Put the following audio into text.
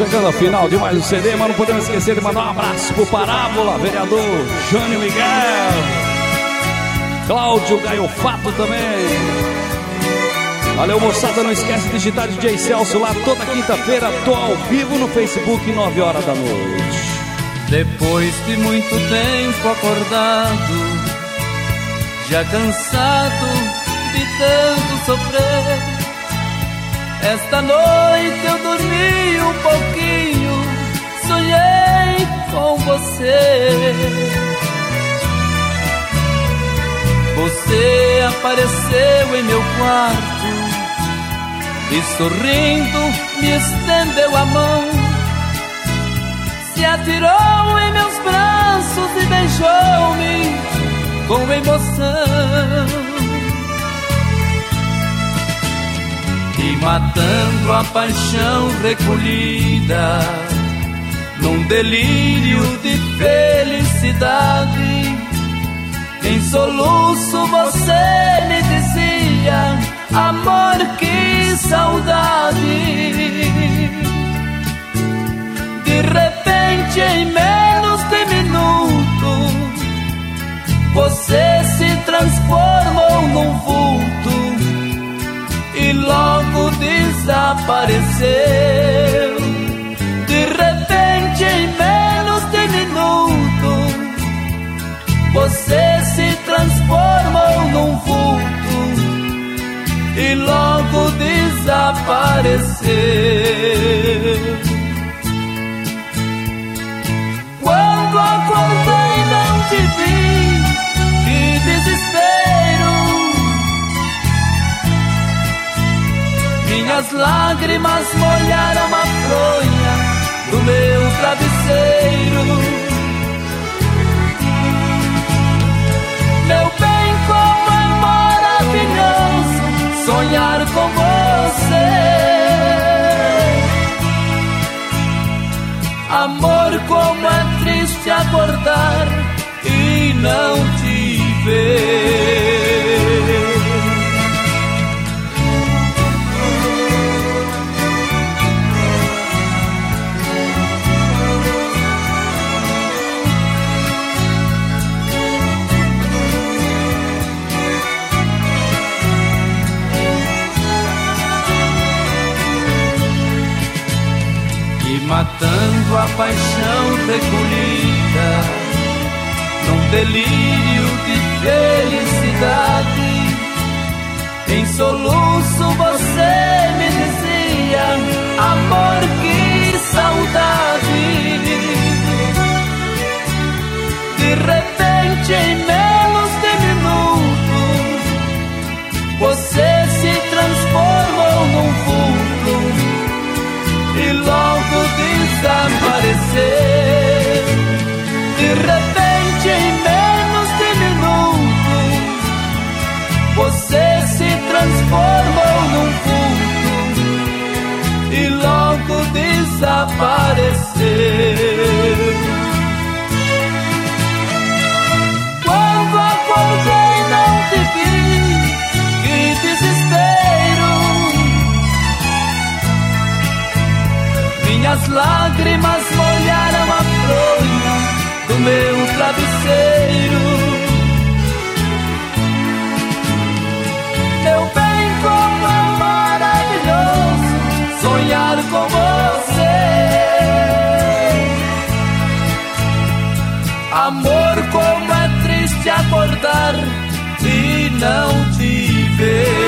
chegando ao final de mais um CD, mas não podemos esquecer de mandar um abraço pro Parábola, vereador Jânio Miguel, Cláudio Gaiofato também. Valeu, moçada, não esquece de digitar DJ Celso lá toda quinta-feira. Tô ao vivo no Facebook, 9 horas da noite. Depois de muito tempo acordado, já cansado de tanto sofrer, esta noite eu dormi um pouquinho, sonhei com você. Você apareceu em meu quarto e sorrindo me estendeu a mão, se atirou em meus braços e beijou-me com emoção. E matando a paixão recolhida num delírio de felicidade, em soluço você me dizia: amor, que saudade. De repente, em menos de minuto, você se transformou num vulto e logo desapareceu. De repente, em menos de minuto, você se transformou num vulto e logo desapareceu. Quando acordei não te vi, que desespero. Minhas lágrimas molharam a fronha do meu travesseiro. Meu bem, como é maravilhoso sonhar com você. Amor, como é triste acordar e não te ver. Matando a paixão recolhida num delírio de felicidade, em soluço você me dizia: amor, que saudade. De repente, em menos de minuto, você se transformou num vulto e logo desapareceu. De repente, em menos de minuto, você se transformou num vulto e logo desapareceu. Quando acordei não te vi, que desespero. Minhas lágrimas molharam a fronha do meu travesseiro. Meu bem, como é maravilhoso sonhar com você. Amor, como é triste acordar e não te ver.